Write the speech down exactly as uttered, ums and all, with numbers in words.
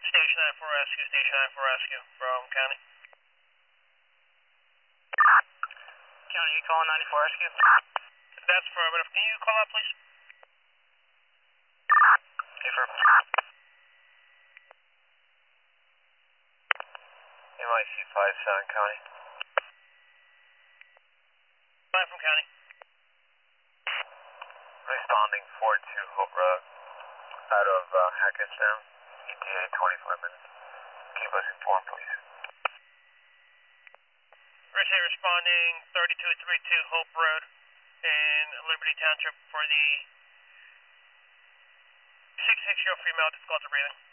Station nine for rescue, Station nine for rescue from County. County, you calling ninety-four rescue? That's affirmative. Can you call out, please? Affirm. N Y C five seven County. five from County. Responding four two Hope Road out of uh, Hackettstown. E T A twenty-five minutes. Keep us informed, please. Ricochet responding thirty-two thirty-two Hope Road in Liberty Township for the six six zero female difficulty breathing.